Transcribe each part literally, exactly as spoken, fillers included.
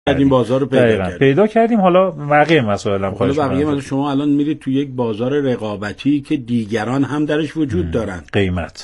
کردیم بازار رو پیدا دقیقاً. کردیم پیدا کردیم. حالا بقیه مسائل هم خواهش حالا بقیه می‌کنم. مثلا شما الان میرید تو یک بازار رقابتی که دیگران هم درش وجود م. دارن. قیمت،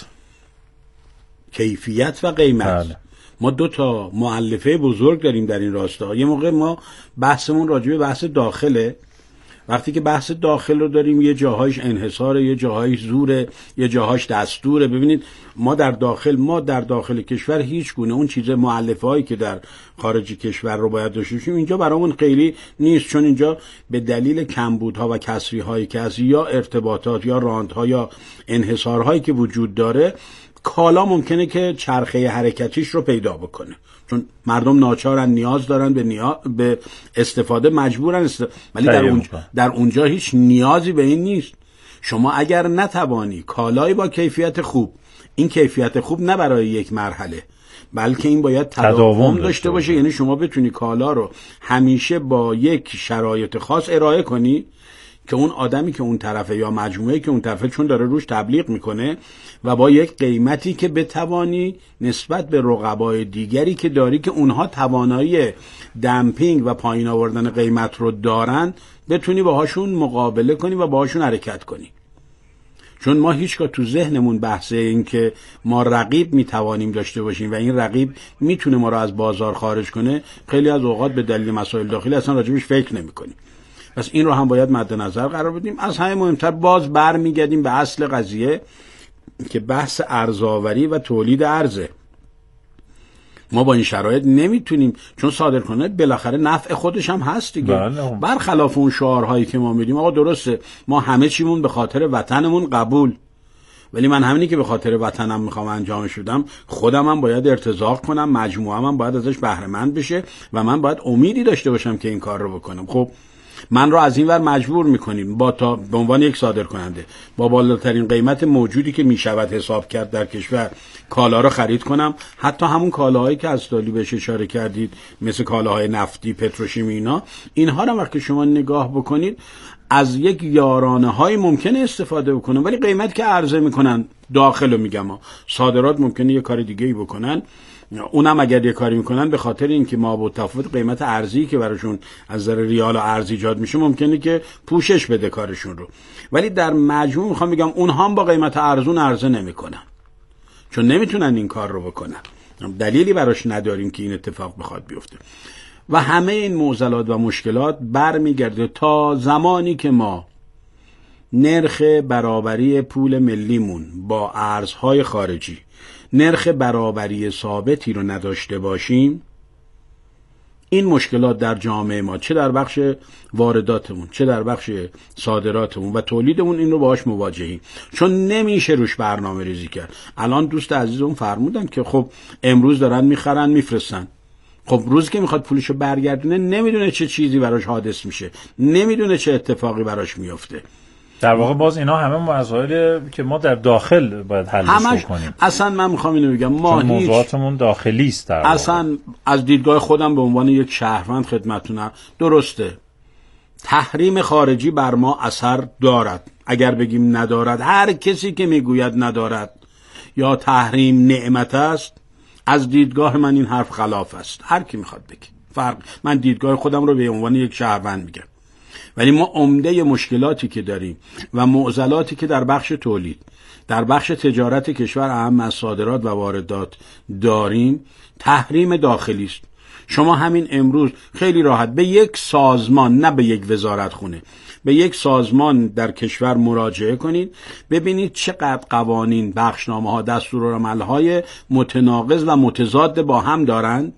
کیفیت و قیمت. بله. ما دو تا مؤلفه بزرگ داریم در این راستا. یه موقع ما بحثمون راجع به بحث داخله. وقتی که بحث داخل رو داریم یه جاهایش انحصاره، یه جاهایش زوره، یه جاهاش دستوره. ببینید ما در داخل ما در داخل کشور هیچ گونه اون چیز مؤلفه هایی که در خارج کشور رو باید داشته باشیم اینجا برامون خیلی نیست، چون اینجا به دلیل کمبودها و کسری هایی که از یا ارتباطات یا راندها یا انحصارهایی که وجود داره کالا ممکنه که چرخه حرکتیش رو پیدا بکنه، چون مردم ناچارن، نیاز دارن به نیا... به استفاده مجبورن است... ولی در اونجا در اونجا هیچ نیازی به این نیست. شما اگر نتوانی کالایی با کیفیت خوب، این کیفیت خوب نه برای یک مرحله بلکه این باید تداوم داشته باشه، یعنی شما بتونی کالا رو همیشه با یک شرایط خاص ارائه کنی که اون آدمی که اون طرفه یا مجموعه‌ای که اون طرفه چون داره روش تبلیغ میکنه و با یک قیمتی که بتوانی نسبت به رقبای دیگری که داری که اونها توانایی دمپینگ و پایین آوردن قیمت رو دارن بتونی باهاشون مقابله کنی و باهاشون حرکت کنی. چون ما هیچگاه تو ذهنمون بحث این که ما رقیب میتوانیم داشته باشیم و این رقیب میتونه ما رو از بازار خارج کنه خیلی از اوقات به دلیل مسائل داخلی اصلا راجبش فکر نمی‌کنیم. پس این رو هم باید مد نظر قرار بدیم. از همه مهمتر باز برمیگردیم به اصل قضیه که بحث ارزآوری و تولید ارزه. ما با این شرایط نمیتونیم، چون صادرکننده بالاخره نفع خودش هم هست دیگه. برخلاف اون شعارهایی که ما میدیم آقا درسته ما همه چیمون به خاطر وطنمون قبول، ولی من همینی که به خاطر وطنم میخوام انجامش بدم خودم هم باید ارتزاق کنم، مجموعه‌م هم باید ازش بهره مند بشه و من باید امیدی داشته باشم که این کار رو بکنم. خب من رو از این ور مجبور میکنیم با تا به عنوان یک صادر کننده با بالاترین قیمت موجودی که میشود حساب کرد در کشور کالا رو خرید کنم، حتی همون کالاهایی که از دالی بهش اشاره کردید مثل کالاهای نفتی، پتروشیمی، اینا اینها رو وقتی شما نگاه بکنید از یک یارانه های ممکنه استفاده بکنن، ولی قیمت که عرضه میکنن داخل رو میگم ها. صادرات ممکنه یه کار دیگه ای بکنن، اونم اگر یه کاری میکنن به خاطر اینکه ما با تفاوت قیمت ارزی که براشون از نظر ریال و ارز ایجاد میشه ممکنه که پوشش بده کارشون رو، ولی در مجموع میخوام بگم اونها هم با قیمت ارزون عرضه نمیکنن چون نمیتونن این کار رو بکنن، دلیلی براش نداریم که این اتفاق بخواد بیفته. و همه این معضلات و مشکلات برمیگرده تا زمانی که ما نرخ برابری پول ملیمون با ارزهای خارجی، نرخ برابری ثابتی رو نداشته باشیم، این مشکلات در جامعه ما چه در بخش وارداتمون چه در بخش صادراتمون و تولیدمون این رو باهاش مواجهیم، چون نمیشه روش برنامه ریزی کرد. الان دوست عزیزم فرمودن که خب امروز دارن میخرن میفرستن، خب روزی که میخواد پولشو برگردونه نمیدونه چه چیزی براش حادث میشه، نمیدونه چه اتفاقی براش میفته. در واقع باز اینا همه مسائلی که ما در داخل باید حلش بکنیم. اصلا من میخوام اینو بگم ما هیچ موضوعاتمون داخلی است در واقع. اصلا از دیدگاه خودم به عنوان یک شهروند خدمتتونم درسته تحریم خارجی بر ما اثر دارد، اگر بگیم ندارد، هر کسی که میگوید ندارد یا تحریم نعمت است از دیدگاه من این حرف خلاف است. هر کی میخواد بگه فرق، من دیدگاه خودم رو به عنوان یک شهروند میگم. ولی ما عمده مشکلاتی که داریم و معضلاتی که در بخش تولید، در بخش تجارت کشور اهم از صادرات و واردات داریم تحریم داخلی است. شما همین امروز خیلی راحت به یک سازمان، نه به یک وزارت خونه، به یک سازمان در کشور مراجعه کنید ببینید چقدر قوانین، بخشنامه ها، دستورالعمل های متناقض و متضاد با هم دارند.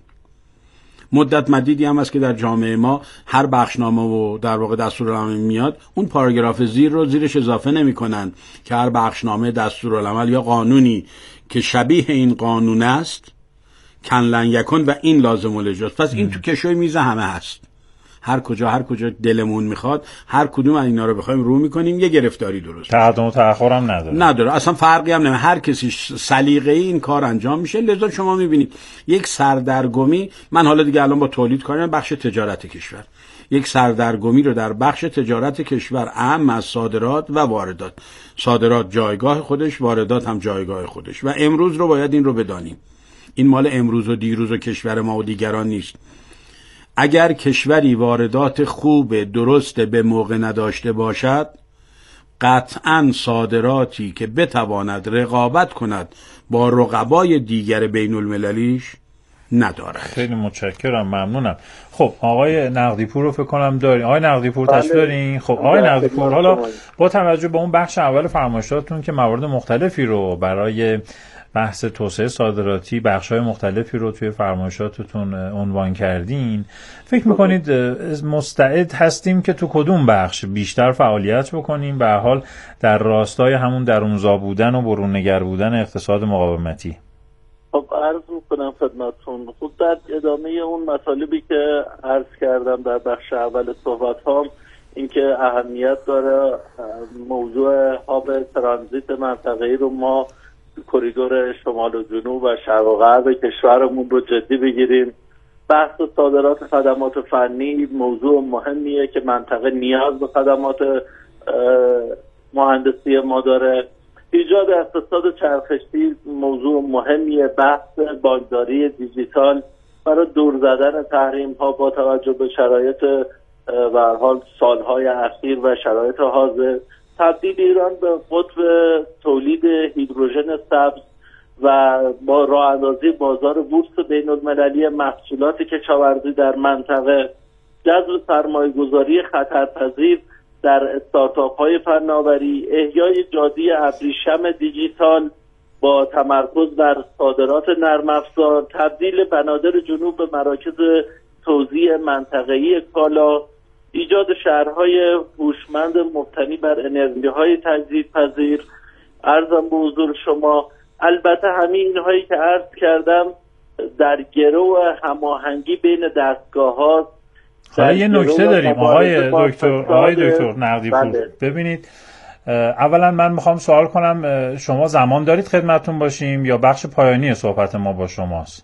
مدت مدیدی هم است که در جامعه ما هر بخشنامه و در واقع دستورالعمل میاد اون پاراگراف زیر رو زیرش اضافه نمی‌کنن که هر بخشنامه، دستورالعمل یا قانونی که شبیه این قانون است کن لن یکن و این لازم الاجراست. پس این تو کشوی میز همه هست، هر کجا هر کجا دلمون میخواد هر کدوم از اینا رو بخوایم رو میکنیم یه گرفتاری درست، تقدم و تأخر هم نداره نداره اصلا فرقی هم نمیکنه، هر کسی سلیقه‌ای این کار انجام میشه. لذا شما میبینید یک سردرگمی، من حالا دیگه الان با تولید کارم بخش تجارت کشور، یک سردرگمی رو در بخش تجارت کشور اهم از صادرات و واردات، صادرات جایگاه خودش، واردات هم جایگاه خودش و امروز رو باید این رو بدانیم. این مال امروز و دیروز و کشور ما و دیگران نیست. اگر کشوری واردات خوب درست به موقع نداشته باشد، قطعاً صادراتی که بتواند رقابت کند با رقبای دیگر بین المللیش ندارد. خیلی متشکرم، ممنونم. خب آقای نقدی‌پور رو فکر کنم دارین. آقای نقدی‌پور تشریف دارین؟ خب آقای نقدی‌پور، حالا با توجه به اون بخش اول فرمایشاتتون که موارد مختلفی رو برای بحث توسعه صادراتی بخش‌های مختلفی رو توی فرمایشاتتون عنوان کردین، فکر می‌کنید مستعد هستیم که تو کدوم بخش بیشتر فعالیت بکنیم، به هر حال در راستای همون درونزا بودن و برون‌نگر بودن اقتصاد مقاومتی؟ خب عرض میکنم خدمتتون، خود در ادامه اون مطالبی که عرض کردم در بخش اول صحبت هم، اینکه اهمیت داره موضوع هاب ترانزیت منطقه‌ای رو ما کریدور شمال و جنوب و شرق و غرب کشورمون رو جدی بگیریم. بحث صادرات خدمات فنی موضوع مهمیه که منطقه نیاز به خدمات مهندسی ما داره. ایجاد اقتصاد چرخشی موضوع مهمیه. بحث بانکداری دیجیتال برای دور زدن تحریم ها با توجه به شرایط به هر حال سالهای اخیر و شرایط حاضر، تبدیل ایران به قطب تولید هیدروژن سبز و با راه اندازی بازار بورس بین المللی محصولات کشاورزی در منطقه، جذب سرمایه گذاری خطرپذیر در استارتاپ های فناوری، احیای جادی ابریشم دیجیتال با تمرکز بر صادرات نرم افزار، تبدیل بنادر جنوب به مراکز توزیع منطقه‌ای کالا، ایجاد شهرهای هوشمند مبتنی بر انرژی‌های تجدیدپذیر. عرضم به حضور شما البته همین اینهایی که عرض کردم در گرو هماهنگی بین دستگاه‌ها. حالا یه نکته داریم آقای دکتر آقای دکتر نقدی‌پور، بله. ببینید اولا من میخوام سوال کنم، شما زمان دارید خدمتتون باشیم یا بخش پایانی صحبت ما با شماست؟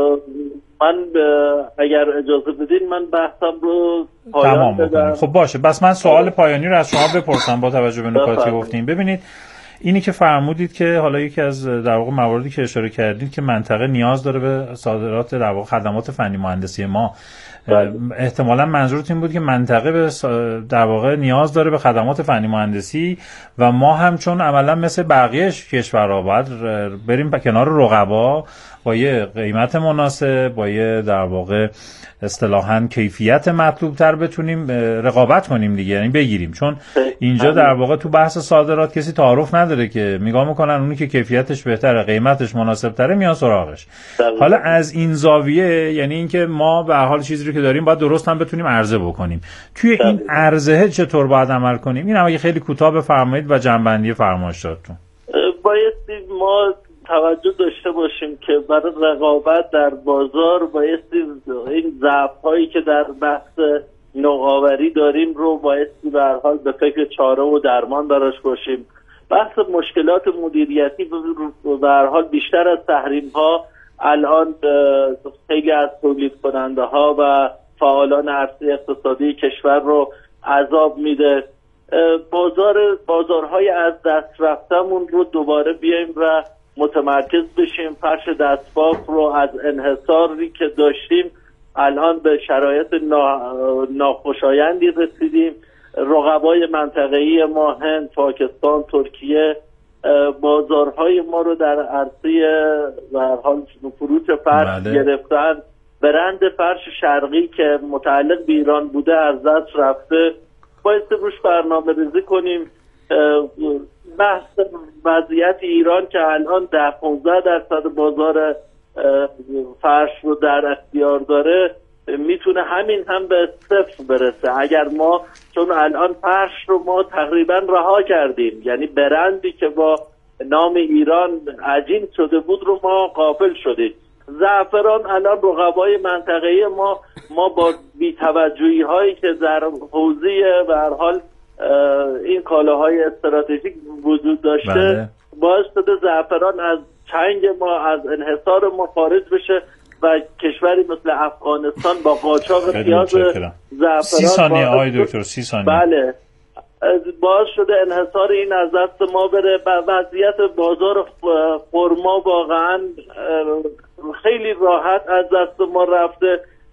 من اگر اجازه بدین من بحثم رو پایان بدم. خب باشه، بس من سوال پایانی رو از شما بپرسم با توجه به نکاتی گفتیم. ببینید اینی که فرمودید که حالا یکی از در واقع مواردی که اشاره کردید که منطقه نیاز داره به صادرات در واقع خدمات فنی مهندسی ما، بله. احتمالاً منظورتون بود که منطقه به در واقع نیاز داره به خدمات فنی مهندسی و ما هم چون عملاً مثل بقیه کشورها باید بریم کنار رقبا با یه قیمت مناسب، با یه در واقع اصطلاحاً کیفیت مطلوب تر بتونیم رقابت کنیم دیگه، یعنی بگیریم. چون اینجا در واقع تو بحث صادرات کسی تعارف نداره که میگاه میکنن اونی که کیفیتش بهتره، قیمتش مناسب تره میان سراغش. حالا از این زاویه، یعنی اینکه ما به هر حال چیزی رو که داریم باید درست هم بتونیم عرضه بکنیم. توی این عرضه چطور باید عمل کنیم؟ این هم اگه خیلی کوتاه بفرمایید و جنبندی فرمایشاتتون. بایستی ما توجه داشته باشیم که برای رقابت در بازار بایستی این ضعف‌هایی که در بحث نوآوری داریم رو بایستی به هر حال به فکر چاره و درمان براش باشیم. بحث مشکلات مدیریتی به هر حال بیشتر از تحریم‌ها الان خیلی از تولید کننده ها و فعالان عرصه اقتصادی کشور رو عذاب میده. بازار بازارهای از دست رفتمون رو دوباره بیایم و متمرکز بشیم. فرش دستباف رو از انحصاری که داشتیم الان به شرایط ناخوشایندی رسیدیم. رقبای منطقه‌ای ما هند، پاکستان، ترکیه بازارهای ما رو در عرصه و هر حال فروش فرش بله. گرفتن. برند فرش شرقی که متعلق به ایران بوده از دست رفته. باید روش برنامه ریزی کنیم. بحث وضعیت ایران که الان ده پانزده درصد بازار فرش رو در اختیار داره میتونه همین هم به صفر برسه اگر ما، چون الان فرش رو ما تقریبا رها کردیم، یعنی برندی که با نام ایران عجین شده بود رو ما غافل شدیم. زعفران الان رقبای منطقه‌ای ما ما با بی‌توجهی هایی که در حوزه به هر حال این کالاهای استراتژیک وجود داشته بله. باعث شده زعفران از چنگ ما، از انحصار ما خارج بشه و کشوری مثل افغانستان با قاچاق پیاز زعفران سی ثانیه آقای دکتر سی ثانیه بله باعث شده انحصار این از دست ما بره. وضعیت بازار خرما واقعا خیلی راحت از دست ما رفته.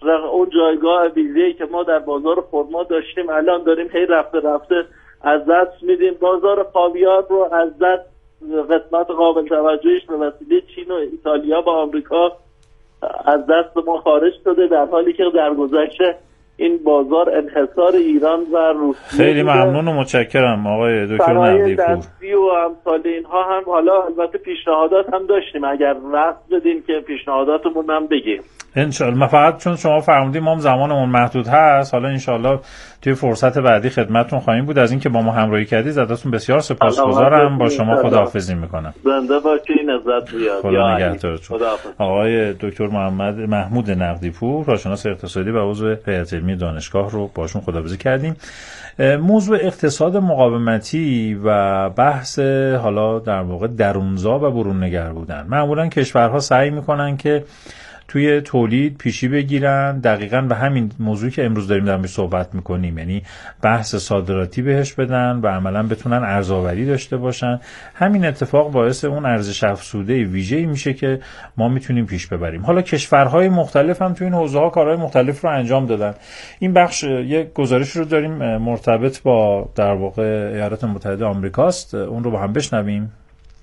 اون جایگاه ویژه‌ای که ما در بازار خرما داشتیم الان داریم هی رفته رفته از دست میدیم. بازار خاویار رو از دست، قسمت قابل توجهش به وسیله چین و ایتالیا با آمریکا از دست ما خارج شده، در حالی که در گذشته این بازار انحصار ایران و روسیه. خیلی ممنون و متشکرم آقای دکتر نقدی پور. دستی و امثال اینها هم حالا البته پیشنهادات هم داشتیم، اگر وقت بدیم که پیشنهاداتمون هم بگیم انشالله. ما فقط چون شما فرمودیم ما زمانمون محدود هست، حالا انشالله توی فرصت بعدی خدمتتون خواهیم بود. از اینکه با ما همراهی کردید ازتون بسیار سپاسگزارم. با شما خداحافظی میکنم. زنده باشین، عزت بیاد. خدا نگهدارتون. آقای دکتر محمد محمود نقدی پور، کارشناس اقتصادی و عضو هیئت علمی دانشگاه رو باشون خداحافظی کردیم. موضوع اقتصاد مقاومتی و بحث حالا در واقع درونزا و برون نگر بودن. معمولا کشورها سعی میکنن که توی تولید پیشی بگیرن، دقیقاً به همین موضوعی که امروز داریم در موردش صحبت میکنیم، یعنی بحث صادراتی بهش بدن و عملاً بتونن ارزآوری داشته باشن. همین اتفاق باعث اون ارزش افزوده ویژه‌ای میشه که ما میتونیم پیش ببریم. حالا کشورهای مختلف هم توی این حوزه‌ها کارهای مختلف رو انجام دادن. این بخش یک گزارش رو داریم مرتبط با در واقع ایالات متحده آمریکاست، اون رو با هم بشنویم.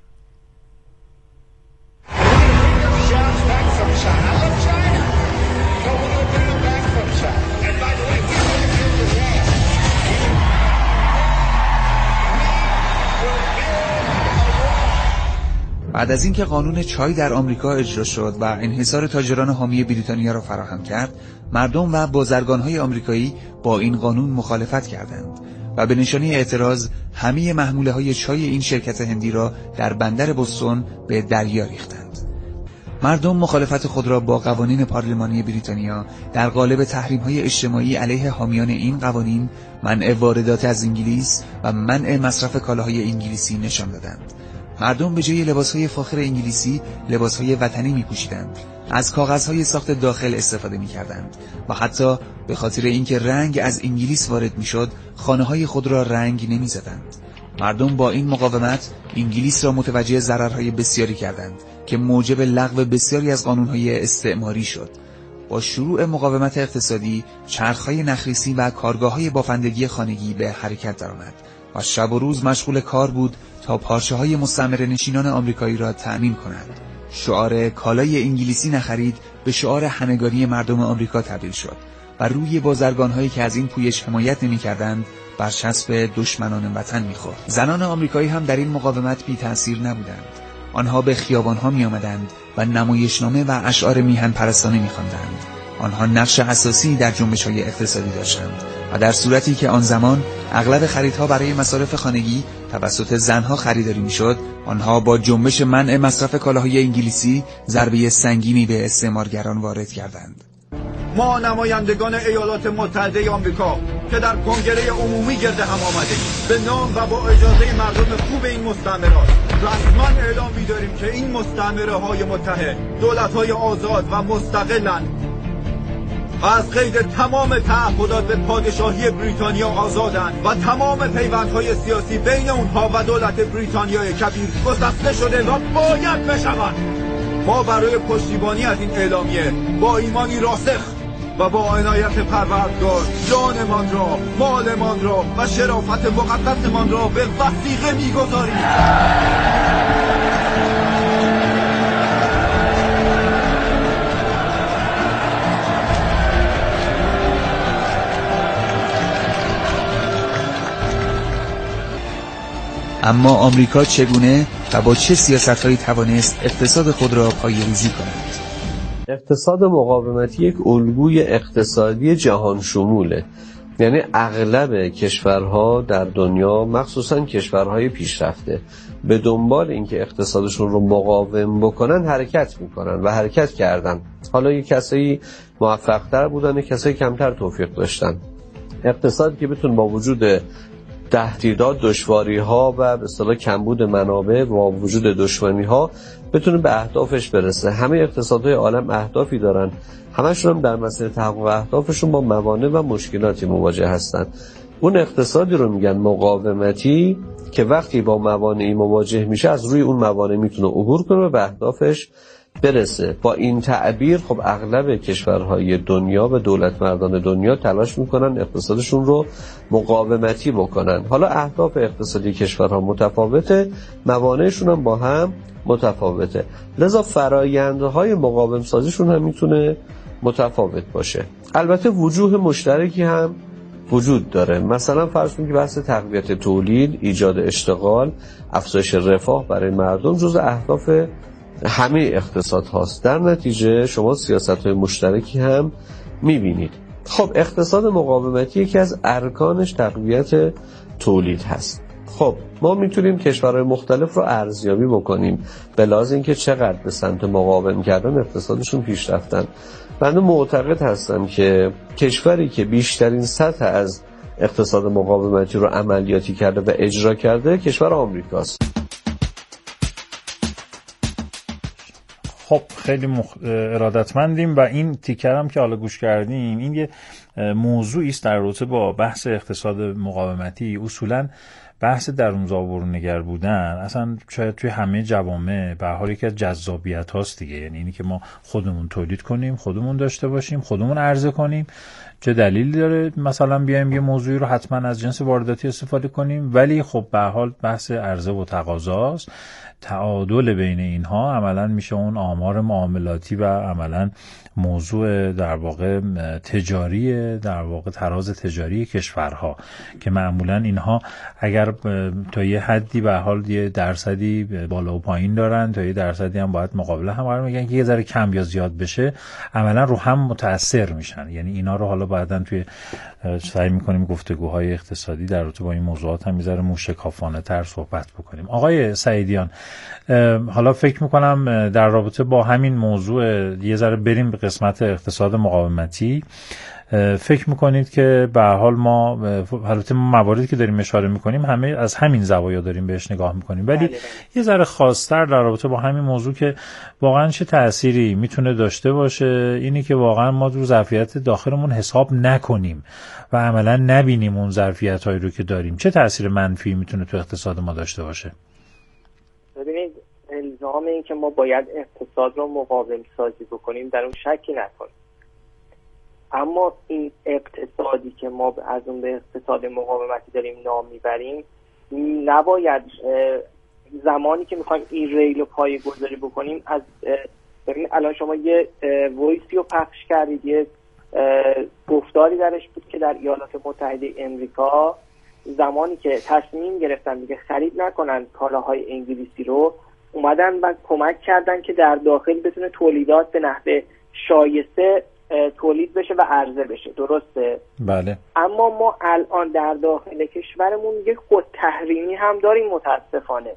بعد از اینکه قانون چای در آمریکا اجرا شد و انحصار تاجران حامی بریتانیا را فراهم کرد، مردم و بازرگان‌های آمریکایی با این قانون مخالفت کردند و به نشانه اعتراض همه محموله‌های چای این شرکت هندی را در بندر بوستون به دریا ریختند. مردم مخالفت خود را با قوانین پارلمانی بریتانیا در قالب تحریم‌های اجتماعی علیه حامیان این قوانین، منع واردات از انگلیس و منع مصرف کالاهای انگلیسی نشان دادند. مردم به جای لباسهای فاخر انگلیسی لباسهای وطنی می‌پوشیدند، از کاغذهای ساخت داخل استفاده می‌کردند و حتی به خاطر اینکه رنگ از انگلیس وارد می‌شد، خانه‌های خود را رنگ نمی‌زدند. مردم با این مقاومت انگلیس را متوجه ضررهای بسیاری کردند که موجب لغو بسیاری از قانون‌های استعماری شد. با شروع مقاومت اقتصادی، چرخ‌های نخریسی و کارگاه‌های بافندگی خانگی به حرکت درآمد و شب و روز مشغول کار بود تا پارچه‌های مستعمره نشینان آمریکایی را تأمین کنند. شعار کالای انگلیسی نخرید به شعار همگانی مردم آمریکا تبدیل شد و روی بازرگان‌هایی که از این پویش حمایت نمی‌کردند برچسب دشمنان وطن می‌خورد. زنان آمریکایی هم در این مقاومت بی تأثیر نبودند. آنها به خیابان‌ها می‌آمدند و نمایشنامه و اشعار میهن پرستانه می‌خواندند. آنها نقش اساسی در جنبش‌های اقتصادی داشتند و در صورتی که آن زمان اغلب خریدها برای مصارف خانگی توسط زنها خریداری میشد، آنها با جنبش منع مصرف کالاهای انگلیسی ضربه سنگینی به استعمارگران وارد کردند. ما نمایندگان ایالات متحده آمریکا که در کنگره عمومی گرد هم آمدیم، به نام و با اجازه مردم خوب این مستعمرات رسما اعلام می‌داریم که این مستعمره‌های متحد دولت‌های آزاد و مستقلند، از قید تمام تعهدات به پادشاهی بریتانیا آزادند و تمام پیوندهای سیاسی بین اونها و دولت بریتانیای کبیر گسسته شده و باید بشوند. ما برای پشتیبانی از این اعلامیه با ایمانی راسخ و با عنایت پروردگار جانمان را، مالمان را و شرافت مقدسمان را به وثیقه می‌گذاریم. اما آمریکا چگونه و با چه سیاست‌هایی توانست اقتصاد خود را پایه‌ریزی کند؟ اقتصاد مقاومتی یک الگوی اقتصادی جهان شموله، یعنی اغلب کشورها در دنیا، مخصوصا کشورهای پیشرفته، به دنبال اینکه اقتصادشون رو مقاوم بکنن حرکت میکنن و حرکت کردن. حالا یک کسایی موفق‌تر بودن، یک کسایی کمتر توفیق داشتن. اقتصادی که بتون با وجود تهدیدات، دشواری‌ها و به اصطلاح کمبود منابع و وجود دشمنی‌ها بتونه به اهدافش برسه. همه اقتصادهای عالم اهدافی دارن، همشون هم در مسیر تحقق اهدافشون با موانع و مشکلاتی مواجه هستن. اون اقتصادی رو میگن مقاومتی که وقتی با موانعی مواجه میشه از روی اون موانع میتونه عبور کنه و به اهدافش برسه. با این تعبیر خب اغلب کشورهای دنیا و دولت مردان دنیا تلاش میکنن اقتصادشون رو مقاومتی بکنن. حالا اهداف اقتصادی کشورها متفاوته، موانعشون هم با هم متفاوته، لذا فرایندهای مقاوم سازیشون هم میتونه متفاوت باشه. البته وجوه مشترکی هم وجود داره. مثلا فرض کنید که بحث تقویت تولید، ایجاد اشتغال، افزایش رفاه برای مردم جزء اهداف همه اقتصاد هاست. در نتیجه شما سیاست‌های مشترکی هم می‌بینید. خب اقتصاد مقاومتی یکی از ارکانش تقویت تولید هست. خب ما میتونیم کشورهای مختلف رو ارزیابی بکنیم به لحاظ اینکه چقدر به سمت مقاوم کردن اقتصادشون پیش رفتن. من معتقد هستم که کشوری که بیشترین سطح از اقتصاد مقاومتی رو عملیاتی کرده و اجرا کرده کشور آمریکاست. خب خیلی مخ... ارادتمندیم و این تیکر هم که حالا گوش کردیم این یه موضوعی است در رابطه با بحث اقتصاد مقاومتی. اصولاً بحث درونزا و برونگر بودن اصلا شاید توی همه جوامع به هر حال یکی از جذابیت هاست دیگه. یعنی اینی که ما خودمون تولید کنیم، خودمون داشته باشیم، خودمون عرضه کنیم. چه دلیلی داره مثلا بیایم یه موضوعی رو حتما از جنس وارداتی استفاده کنیم؟ ولی خب به هر حال بحث عرضه و تقاضاست. تعادل بین اینها عملا میشه اون آمار معاملاتی و عملا موضوع در واقع تجاری، در واقع تراز تجاری کشورها که معمولا اینها اگر تا یه حدی به حال یه درصدی بالا و پایین دارن، تا یه درصدی هم باید مقابله هم قرار میگن که یه ذره کم یا زیاد بشه عملا رو هم متاثر میشن. یعنی اینا رو حالا بعدن توی سعی میکنیم گفتگوهای اقتصادی در رابطه با این موضوعات هم میذاره موشکافانه تر صحبت بکنیم. آقای سعیدیان، حالا فکر میکنم در رابطه با همین موضوع یه ذره بریم به قسمت اقتصاد مقاومتی. فکر میکنید که به هر حال ما البته مواردی که داریم اشاره میکنیم همه از همین زوایا داریم بهش نگاه میکنیم، ولی بله. یه ذره خاص‌تر در رابطه با همین موضوع که واقعا چه تأثیری میتونه داشته باشه اینی که واقعا ما رو ظرفیت داخلمون حساب نکنیم و عملا نبینیم اون ظرفیت‌هایی رو که داریم، چه تأثیر منفی میتونه تو اقتصاد ما داشته باشه؟ ببینید الزام این که ما باید اقتصاد رو مقاوم سازی بکنیم در اون شکی نکنیم، اما این اقتصادی که ما از اون به اقتصاد مقاومتی داریم نام میبریم نباید زمانی که میخوایم این ریل رو پایه گذاری بکنیم از ببینید الان شما یه وایسی رو پخش کردید، یه گفتاری درش بود که در ایالات متحده امریکا زمانی که تصمیم گرفتن دیگه خرید نکنن کالاهای انگلیسی رو اومدن و کمک کردن که در داخل بتونه تولیدات به نحو شایسته تولید بشه و عرضه بشه. درسته؟ بله. اما ما الان در داخل کشورمون یک خود تحریمی هم داریم متاسفانه.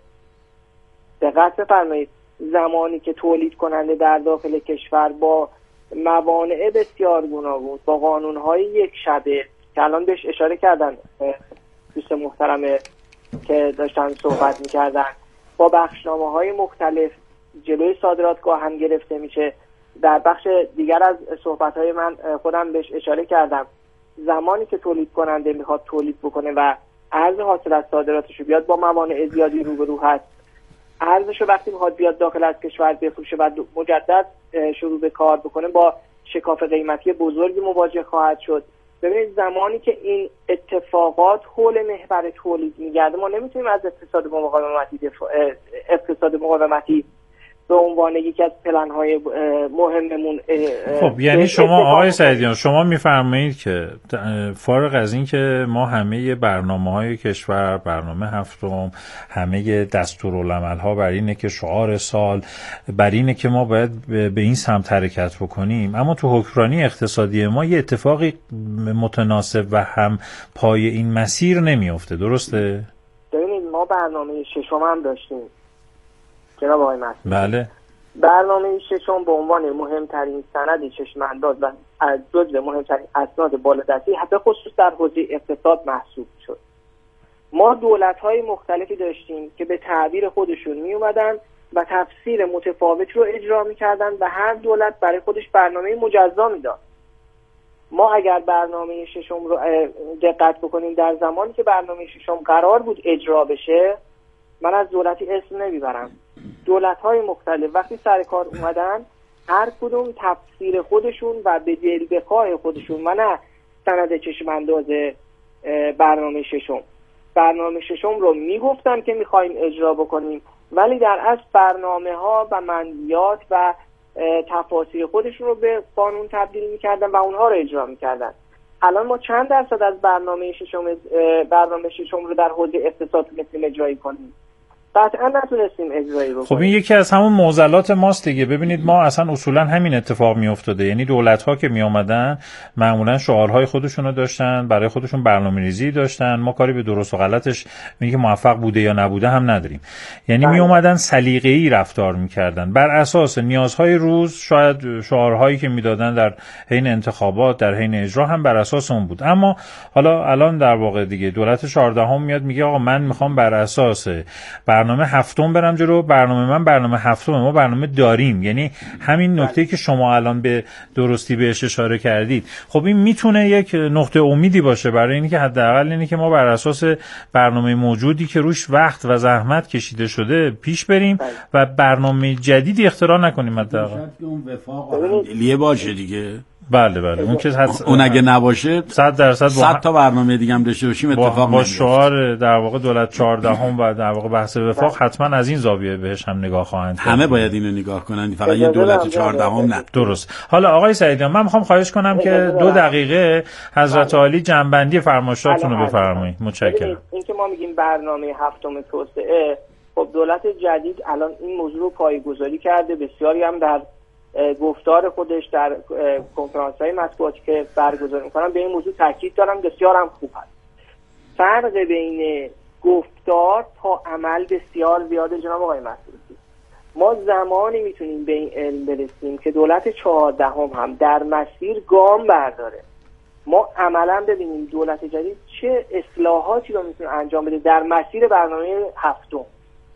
دقت بفرمایید زمانی که تولید کننده در داخل کشور با موانع بسیار گوناگون با قانون‌های یک شبه که الان بهش اشاره کردن دوست محترمه که داشتن صحبت می‌کردن، با بخشنامه‌های مختلف جلوی صادراتگاه هم گرفته میشه. در بخش دیگر از صحبت‌های من خودم بهش اشاره کردم، زمانی که تولید کننده میخواد تولید بکنه و ارز حاصل از صادراتش رو بیاد با موانع زیادی روبرو هست، ارزش رو وقتی میخواد بیاد داخل از کشور بفروشه و مجدد شروع به کار بکنه با شکاف قیمتی بزرگی مواجه خواهد شد. ببینید زمانی که این اتفاقات حول محور تولید میگرده ما نمیتونیم از اقتصاد مقاومتی دفاع... اقتصاد مقاومتی به عنوان یکی از پلن‌های مهممون. خب یعنی شما آقای سعیدیان شما میفرمایید که فارغ از این که ما همه برنامه‌های کشور، برنامه هفتم، همه دستورالعمل‌ها بر اینه که شعار سال بر اینه که ما باید به این سمت حرکت بکنیم، اما تو حکمرانی اقتصادی ما یه اتفاقی متناسب و هم پای این مسیر نمیفته. درسته؟ ببینید ما برنامه ششم هم داشتیم جناب آقای مسئول. بله. برنامه ششم به عنوان مهمترین سند چشم‌انداز و از جزو مهمترین اسناد بالادستی به خصوص در حوزه اقتصاد محسوب شد. ما دولت‌های مختلفی داشتیم که به تعبیر خودشون می اومدن و تفسیر متفاوت رو اجرا می‌کردن و هر دولت برای خودش برنامه مجزا میداد. ما اگر برنامه ششم رو دقت بکنیم در زمانی که برنامه ششم قرار بود اجرا بشه، من از دولتی اسم نمیبرم دولت‌های مختلف وقتی سر کار اومدن هر کدوم تفسیر خودشون و به جلوه‌های خودشون و نه سند چشم‌انداز برنامه ششم برنامه ششم رو میگفتن که میخوایم اجرا بکنیم، ولی در اصل برنامه‌ها و منویات و تفاسیر خودشون رو به قانون تبدیل میکردن و اونها رو اجرا میکردن. الان ما چند درصد از برنامه ششم برنامه ششم رو در حوزه اقتصاد تونستیم اجرایی کنیم؟ قطعا نتونستیم اجرایی بکنیم. خب این یکی از همون معضلات ماست دیگه. ببینید ما اصلا اصولا همین اتفاق میافتاده، یعنی دولت ها که می اومدن معمولا شعارهای خودشون رو داشتن، برای خودشون برنامه‌ریزی داشتن، ما کاری به درست و غلطش میگه موفق بوده یا نبوده هم نداریم. یعنی می اومدن سلیقه‌ای رفتار میکردن بر اساس نیازهای روز، شاید شعارهایی که میدادن در حین انتخابات، در حین اجرا هم بر اساس اون بود. اما حالا الان در واقع دیگه دولت چهاردهم میاد میگه آقا من میخوام بر اساس برنامه هفتم برم جلو. برنامه من برنامه هفتم، ما برنامه داریم. یعنی همین نکته‌ای که شما الان به درستی بهش اشاره کردید، خب این میتونه یک نقطه امیدی باشه برای اینکه حداقل اینی که ما بر اساس برنامه موجودی که روش وقت و زحمت کشیده شده پیش بریم و برنامه جدیدی اختراع نکنیم. حداقل اون وفاق همدلیه باشه دیگه. بله بله اون که حد... اون اگه نباشه صد درصد صد تا برنامه دیگه هم داشته باشیم اتفاق با, با شعار در واقع دولت چهاردهم و در واقع بحث وفاق حتما از این زاویه بهش هم نگاه خواهند کرد. همه باید اینو نگاه کنن، فقط یه دولت چهاردهم نه. درست. حالا آقای سعیدیان من میخوام خواهش کنم که دو دقیقه حضرت عالی جنبندی فرمایشاتتون رو بفرمایید. متشکرم. این که ما میگیم برنامه هفتم توسعه، خب دولت جدید الان این موضوع رو پایه‌گذاری کرده، بسیاری هم در گفتار خودش در کنفرانس‌های مطبوعاتی که برگزار می‌کنن به این موضوع تاکید دارم، بسیار هم خوب هست. فرق بین گفتار تا عمل بسیار زیاده جناب آقای مسعودی. ما زمانی میتونیم به این علم برسیم که دولت چهاردهم هم در مسیر گام برداره. ما عملاً ببینیم دولت جدید چه اصلاحاتی رو میتونه انجام بده در مسیر برنامه هفتم.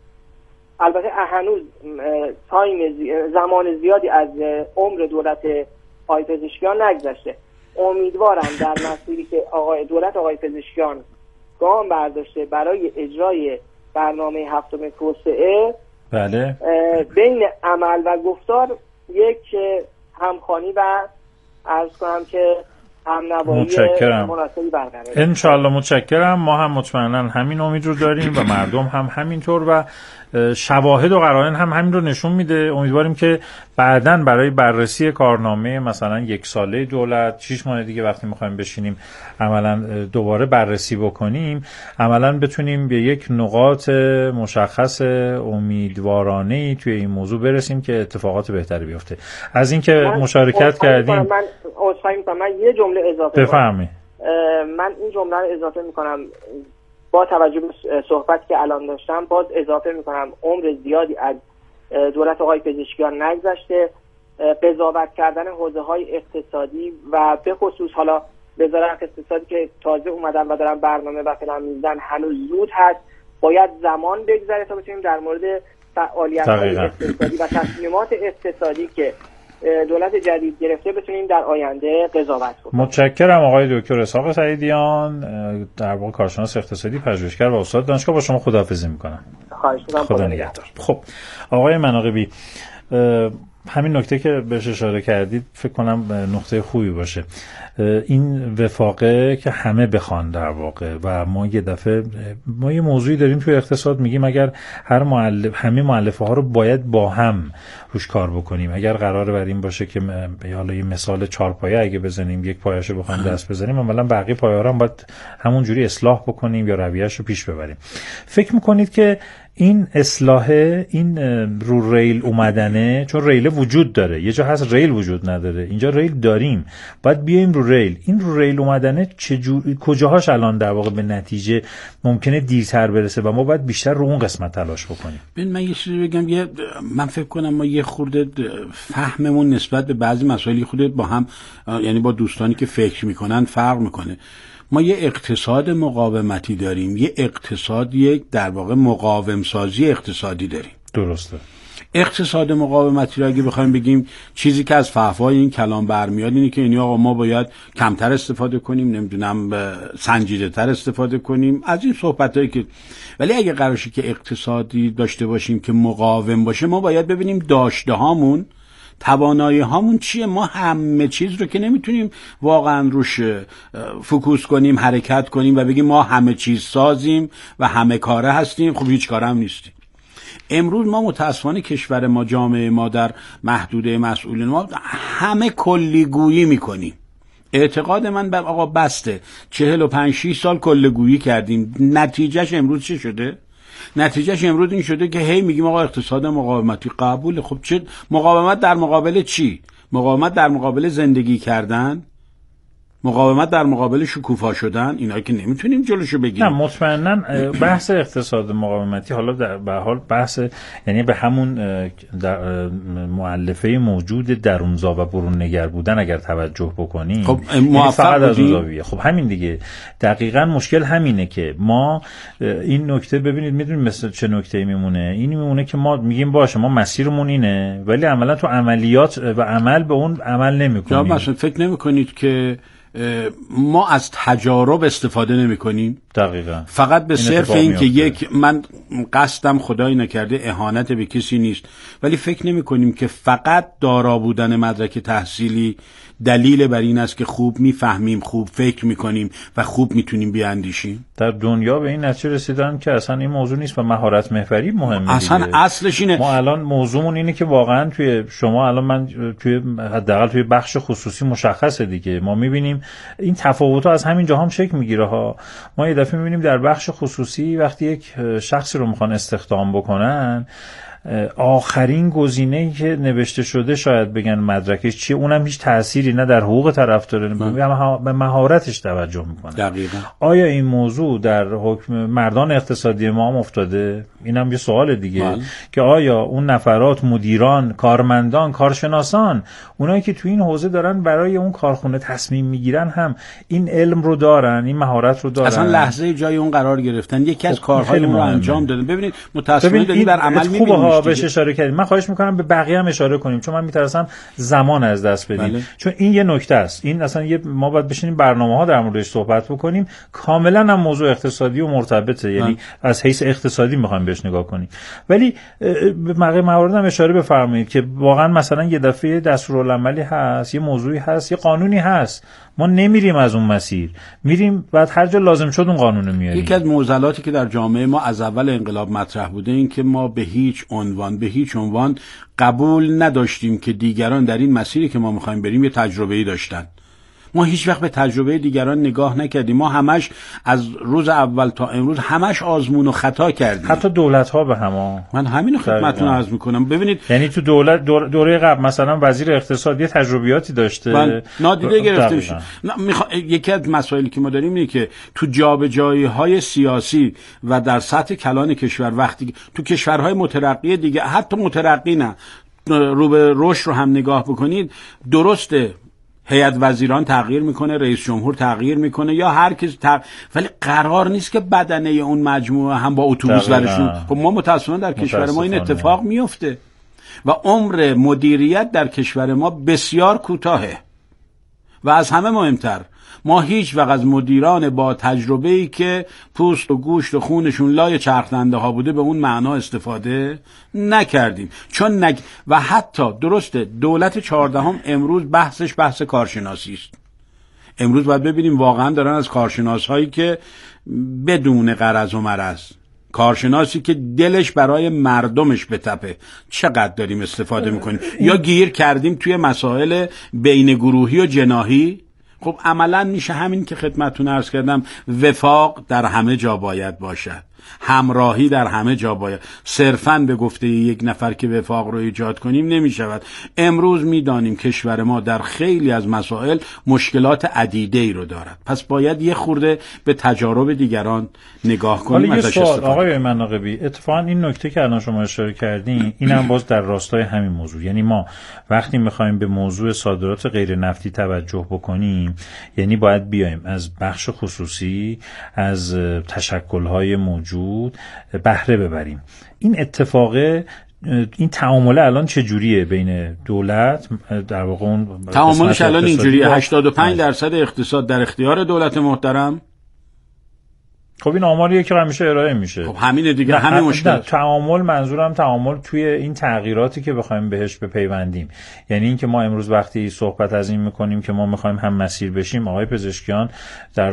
البته هنوز تایم زمان زیادی از عمر دولت آقای پزشکیان نگذشته. امیدوارم در مسیری که آقای دولت آقای پزشکیان گام برداشته برای اجرای برنامه هفتم توسعه، بله، بین عمل و گفتار یک همخوانی و عرض کنم که همنوایی مناسبی برقرار. انشالله متشکرم. ما هم مطمئنا همین امید رو داریم و مردم هم همینطور و شواهد و قرائن هم همین رو نشون میده. امیدواریم که بعداً برای بررسی کارنامه مثلا یک ساله دولت شش ماه دیگه وقتی میخوایم بشینیم عملاً دوباره بررسی بکنیم، عملاً بتونیم به یک نقاط مشخص امیدوارانه‌ای توی این موضوع برسیم که اتفاقات بهتری بیفته. از اینکه مشارکت کردیم من عذرخواهی می‌کنم، من یه جمله اضافه بفرمایید. من این جمله رو اضافه می‌کنم با توجه به صحبتی که الان داشتم، باز اضافه میکنم عمر زیادی از دولت آقای پزشکیان نگذشته. قضاوت کردن حوزه‌های اقتصادی و به خصوص حالا وزارت اقتصادی که تازه اومدن و دارن برنامه و فلان میزنن هنوز زود هست، باید زمان بگذره تا بتونیم در مورد فعالیت‌های اقتصادی و تصمیمات اقتصادی که دولت جدید گرفته بتونیم در آینده قضاوت کنیم. متشکرم آقای دکتر اسحاق سعیدیان، در واقع کارشناس اقتصادی، پژوهشگر و استاد دانشگاه. با شما خداحافظی میکنم. خواهش می‌کنم. خدا نگهدار. خب آقای مناقبی، همین نکته که بهش اشاره کردید فکر کنم نقطه خوبی باشه. این وفاقه که همه بخوان در واقع و ما یه دفعه ما یه موضوعی داریم توی اقتصاد میگیم اگر هر مؤلف همه مؤلفه ها رو باید با هم روش کار بکنیم. اگر قراره بر این باشه که حالا یه مثال چهار پایه اگه بزنیم یک پایه‌شو بخوایم دست بزنیم، عملاً بقیه پایه‌ها رو هم باید همون جوری اصلاح بکنیم یا رویه‌شو پیش ببریم. فکر می‌کنید که این اصلاح، این رو ریل اومدنه، چون ریل وجود داره، یه جا هست ریل وجود نداره، اینجا ریل داریم، باید بیایم رو ریل. این رو ریل اومدنه چجوری، کجاهاش الان در واقع به نتیجه ممکنه دیرتر برسه و ما باید بیشتر رو اون قسمت تلاش بکنیم؟ ببین من یه چیزی بگم، یه من فکر کنم ما یه خورده فهممون نسبت به بعضی مسائل خودت با هم، یعنی با دوستانی که فکر میکنن فرق میکنه. ما یه اقتصاد مقاومتی داریم، یه اقتصاد یک در واقع مقاوم سازی اقتصادی داریم. درسته. اقتصاد مقاومتی رو اگه بخوایم بگیم، چیزی که از فحوای این کلام برمیاد اینه که یعنی آقا ما باید کمتر استفاده کنیم، نمیدونم سنجیده تر استفاده کنیم از این صحبتایی که، ولی اگه قراره که اقتصادی داشته باشیم که مقاوم باشه، ما باید ببینیم داشته هامون، توانایی هامون چیه. ما همه چیز رو که نمیتونیم واقعا روش فوکوس کنیم، حرکت کنیم و بگیم ما همه چیز سازیم و همه کاره هستیم. خب هیچ کاره هم نیستیم. امروز ما متاسفانه کشور ما، جامعه ما در محدوده مسئولین ما همه کلیگویی میکنیم. اعتقاد من بر آقا بسته چهل و پنج شیش سال کلیگویی کردیم، نتیجهش امروز چه شده؟ نتیجهش امروز این شده که هی میگیم آقا اقتصاد مقاومتی قبوله. خب چه مقاومت در مقابل چی؟ مقاومت در مقابل زندگی کردن، مقاومت در مقابل شکوفا شدن، اینا که نمیتونیم جلوشو بگیریم. نه مطمئنا بحث اقتصاد مقاومتی حالا در به حال بحث، یعنی به همون در مؤلفه موجود درونزا و برون نگر بودن اگر توجه بکنیم، خب موفق از اون زاویه. خب همین دیگه، دقیقاً مشکل همینه که ما این نکته ببینید، میدونید مثل چه نکته‌ای میمونه؟ این میمونه که ما میگیم باشه ما مسیرمون اینه، ولی عملا تو عملیات و عمل به اون عمل نمی‌کنیم. یا مثلا فکر نمی‌کنید که ما از تجارب استفاده نمی کنیم؟ دقیقاً. فقط به صرف این که یک، من قصدم خدایی نکرده اهانت به کسی نیست، ولی فکر نمی کنیم که فقط دارا بودن مدرک تحصیلی دلیل بر این است که خوب میفهمیم، خوب فکر میکنیم و خوب میتونیم بیاندیشیم. در دنیا به این نتیجه رسیدن که اصلا این موضوع نیست و مهارت محوری مهمه. اصلا دیگه. اصلش اینه. ما الان موضوعمون اینه که واقعا توی شما الان من توی حداقل توی بخش خصوصی مشخصه دیگه، ما میبینیم این تفاوت‌ها از همین جاها هم شکل میگیره ها. ما یه دفعه میبینیم در بخش خصوصی وقتی یک شخصی رو میخوان استخدام بکنن، آخرین گزینه‌ای که نوشته شده شاید بگن مدرکش چیه، اونم هیچ تأثیری نه در حقوق طرف داره، به مهارتش توجه میکنه. دقیقاً. آیا این موضوع در حکم مردان اقتصادی ما هم افتاده؟ اینم یه سوال دیگه بل. که آیا اون نفرات، مدیران، کارمندان، کارشناسان، اونایی که تو این حوزه دارن برای اون کارخونه تصمیم میگیرن هم این علم رو دارن، این مهارت رو دارن؟ اصلا لحظه جای اون قرار گرفتن، یکی از کارهای اون رو انجام دادن. ببینید متأسفانه داریم در عمل می‌بینیم. بهش اشاره کردیم. من خواهش میکنم به بقیه هم اشاره کنیم، چون من میترسم زمان از دست بدیم. بله. چون این یه نکته است. این اصلا یه ما باید بشینیم برنامه‌ها در موردش صحبت بکنیم. کاملا هم موضوع اقتصادی و مرتبطه، یعنی من. از حیث اقتصادی میخوایم بهش نگاه کنیم. ولی به بقیه موارد هم اشاره بفرمایید که واقعا مثلا یه دفعه دستورالعملی هست، یه موضوعی هست، یه قانونی هست، ما نمیریم از اون مسیر، میریم بعد هر جا لازم شد اون قانونو میاریم. یکی از معضلاتی که در جامعه ما از اول انقلاب مطرح بوده این که ما به هیچ عنوان به هیچ عنوان قبول نداشتیم که دیگران در این مسیری که ما میخوایم بریم یه تجربه‌ای داشتن. ما هیچ وقت به تجربه دیگران نگاه نکردیم. ما همش از روز اول تا امروز همش آزمون و خطا کردیم. حتی دولت ها به هم. من همین خدمتتون عرض میکنم. ببینید یعنی تو دولت دور دوره قبل مثلا وزیر اقتصاد یه تجربیاتی داشته، نادیده گرفته میشه. میخوا... یکی از مسائلی که ما داریم اینه که تو جابجایی‌های سیاسی و در سطح کلان کشور، وقتی تو کشورهای مترقی دیگه، حتی مترقی نه، رو به رشد رو هم نگاه بکنید، درسته هیئت وزیران تغییر میکنه، رئیس جمهور تغییر میکنه یا هر کس تغ... ولی قرار نیست که بدنه اون مجموعه هم با اتوبوس ورشون. خب ما متاسفانه در کشور ما این اتفاق میفته و عمر مدیریت در کشور ما بسیار کوتاهه و از همه مهمتر ما هیچ وقت از مدیران با تجربه‌ای که پوست و گوشت و خونشون لای چرخدنده ها بوده به اون معنا استفاده نکردیم. چون نگ... و حتی درسته دولت چهاردهم امروز بحثش بحث کارشناسی است. امروز باید ببینیم واقعا دارن از کارشناس هایی که بدون غرض و مرض، کارشناسی که دلش برای مردمش بتپه، چقدر داریم استفاده میکنیم یا گیر کردیم توی مسائل بین گروهی و جناحی. خب عملا میشه همین که خدمتتون عرض کردم، وفاق در همه جا باید باشد، همراهی در همه جا باید. صرفاً به گفته یک نفر که وفاق رو ایجاد کنیم نمیشود. امروز میدانیم کشور ما در خیلی از مسائل مشکلات عدیده‌ای رو دارد، پس باید یه خورده به تجارب دیگران نگاه کنیم. ازش استفاده کنیم. آقای مناقبی، اتفاقاً این نکته که الان شما اشاره کردین اینم باز در راستای همین موضوع، یعنی ما وقتی میخوایم به موضوع صادرات غیر نفتی توجه بکنیم، یعنی باید بیایم از بخش خصوصی، از تشکل‌های موجود بهره ببریم. این اتفاق این تعامل الان چه جوریه بین دولت در واقع اون تعاملش الان اینجوریه هشتاد و پنج درصد اقتصاد در اختیار دولت محترم. خب این آماریه که همیشه ارائه میشه. خب همینه دیگه، همین مشکل. تعامل منظورم تعامل توی این تغییراتی که بخوایم بهش بپیوندیم، یعنی اینکه ما امروز وقتی صحبت از این میکنیم که ما میخوایم هم مسیر بشیم، آقای پزشکیان در